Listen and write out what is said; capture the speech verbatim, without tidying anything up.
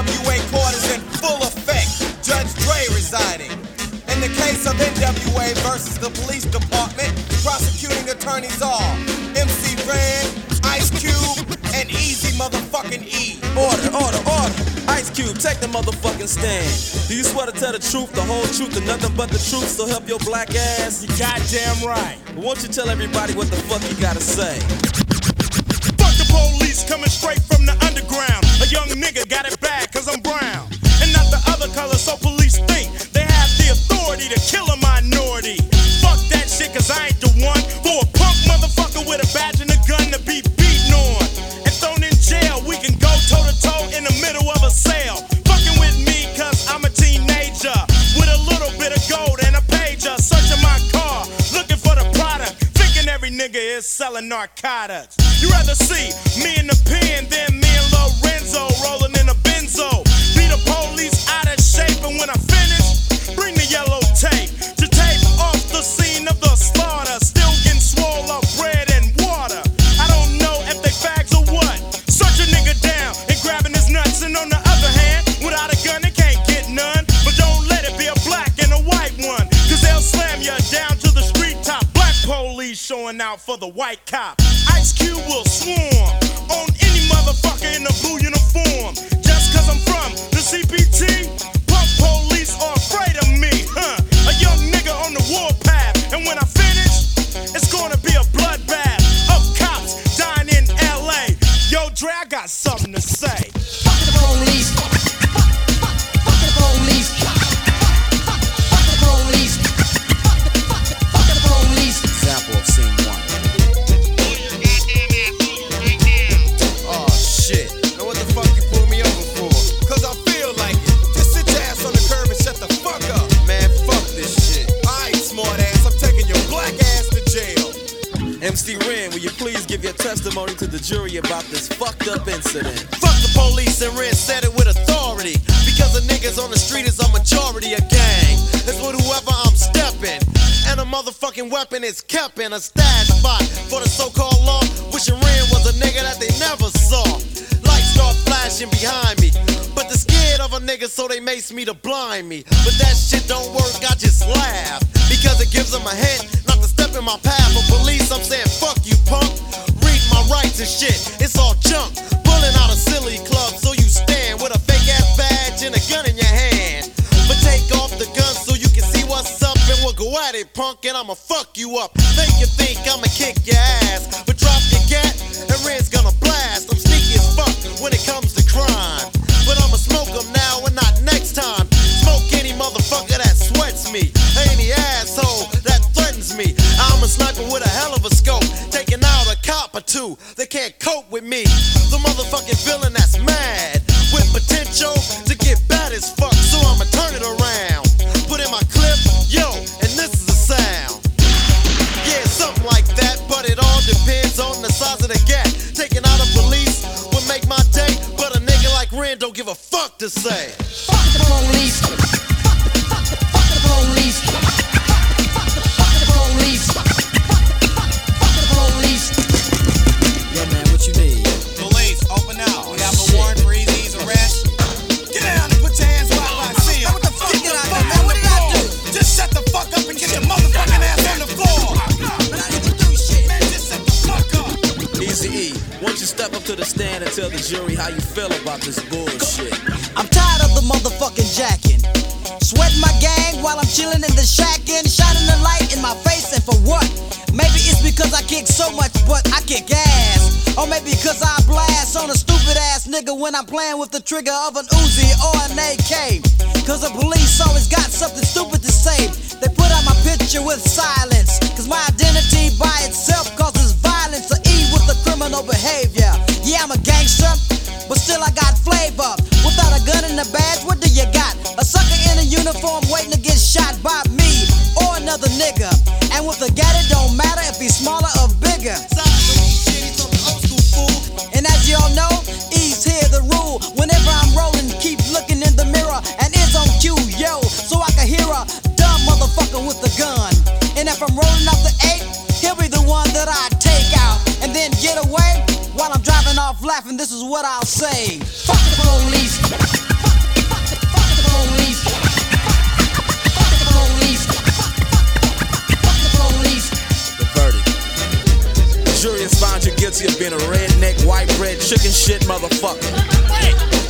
W A court is in full effect. Judge Dre residing. In the case of N W A versus the police department, prosecuting attorneys are M C Ren, Ice Cube, and Easy motherfucking E. Order, order, order. Ice Cube, take the motherfucking stand. Do you swear to tell the truth, the whole truth, and nothing but the truth, so help your black ass? You goddamn right. Won't you tell everybody what the fuck you gotta say? Fuck the police coming straight from the underground. A young nigga got it bad cause I'm brown. And not the other color, so police think they have the authority to kill a minority. Fuck that shit cause I ain't the one for a punk motherfucker with a badge and a gun to be beaten on and thrown in jail. We can go toe to toe in the middle of a sale. Fucking with me cause I'm a teenager with a little bit of gold and a pager. Searching my car, looking for the product, thinking every nigga is selling narcotics. You rather see me in the pen than me and Lorenzo rolling in a benzo. Be the police out of shape, and when I finish, bring the yellow tape to tape off the scene of the slaughter. Still getting swole up bread and water. I don't know if they fags or what. Search a nigga down and grabbing his nuts, and on the other hand, without a gun they can't get none. But don't let it be a black and a white one, cause they'll slam you down to the street top. Black police showing out for the white cop. Ice Cube will swarm on any motherfucker in a blue uniform. Just cause I'm from the C P T, punk police are afraid of me, huh? A young nigga on the warpath, and when I finish, it's gonna be a bloodbath of cops dying in L A. Yo, Dre, I got something to say. Fuck the police. Fuck the police. Fuck the police. Fuck the police. Example of scene one. Oh shit. Now what the fuck you pull me over for? Cause I feel like it. Just sit your ass on the curb and shut the fuck up. Man, fuck this shit. Alright, smart ass, I'm taking your black ass to jail. M C Ren, will you please give your testimony to the jury about this fucked up incident? Fuck the police, and Ren said it with authority. Because the niggas on the street is a majority of gang. It's with whoever I'm stepping. And a motherfucking weapon is kept in a stash spot for the so-called law. Wishing Ren was a nigga that they never saw. Lights start flashing behind me, but they're scared of a nigga, so they mace me to blind me. But that shit don't work, I just laugh, because it gives them a hint not to step in my path. For police, I'm saying fuck you, punk. Read my rights and shit, it's all junk. Pulling out a silly club, so you stand with a fake ass badge and a gun in your hand. But take off the gun so you can see what's up, and we'll go at it, punk, and I'ma fuck you up. Think you think I'ma kick your ass, but drop your gat and Red's gonna blast. I'm sneaky as fuck when it comes to crime, but I'ma smoke them now and not next time. Smoke any motherfucker that sweats me, any asshole that threatens me. I'm a sniper with a hell of a scope, taking out a cop or two. They can't cope with me. The motherfucking villain that's mad with potential to get bad as fuck, so I'ma turn it around. Put in my clip, yo, and this is the sound. Yeah, something like that, but it all depends on the size of the gap. Taking out a police would make my day, but a nigga like Ren don't give a fuck to say. Fuck the police. Fuck the police. Fuck the police. Fuck the police. Yeah, man, what you need? Police, open up. We have a warrant for Easy's arrest. Get down and put your hands where I see them. What the fuck did I do, man? What did I do? Just shut the fuck up and get your motherfucking ass on the floor. I didn't do shit. Man, just shut the fuck up. Easy E, won't you step up to the stand and tell the jury how you feel about this bullshit? I'm tired of the motherfucking jacking. Sweating my gang while I'm chilling in the shack and shining the light in my face, and for what? Maybe it's because I kick so much, but I kick ass. Or maybe because I blast on a stupid ass nigga when I'm playing with the trigger of an Uzi or an A K. Cause the police always got something stupid to say. They put out my picture with silence, cause my identity by itself causes violence. Or E with the criminal behavior. Yeah, I'm a gangster, but still I got flavor. Without a gun and a badge, what do you got? A sucker in a uniform waiting to get shot by me or another nigga. And with a gat, it don't matter if he's smaller or bigger. And as y'all know, E's here the rule. Whenever I'm rolling, keep looking in the mirror, and it's on cue, yo, so I can hear a dumb motherfucker with a gun. And if I'm rolling up the eight, he'll be the one that I take out and then get away while I'm driving off laughing. This is what I'll say: fuck the police. police. Fuck the police. Fuck the police. The verdict. The jury has found you guilty of being a redneck, white bread, chicken shit motherfucker.